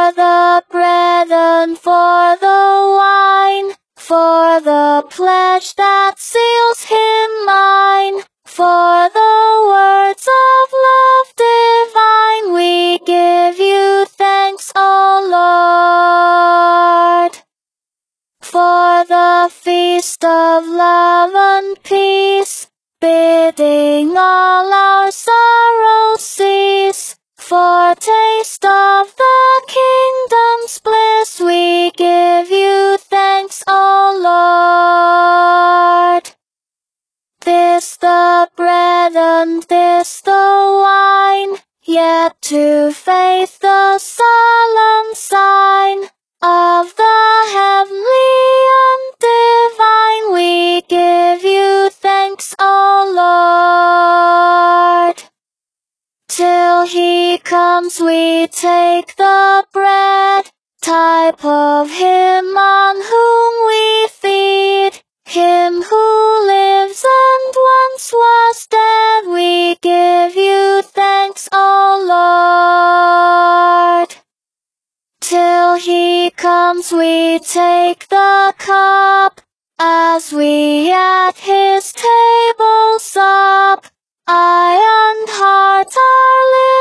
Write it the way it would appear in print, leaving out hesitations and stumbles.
for the bread and for the wine, for the pledge that seals him mine, for the words of love divine, we give you thanks, O Lord. For the feast of love and peace, bidding all our sorrows cease, for taste of the kingdom's bliss, we give you thanks, O Lord. This the bread and this the wine, yet to faith the solemn sign of the heavenly and divine, we give you thanks, O Lord. Till he comes we take the bread, type of him on whom we feed, him who lives and once was dead, we give you thanks, O Lord. Till he comes we take the cup, as we at his table sup, eye and heart are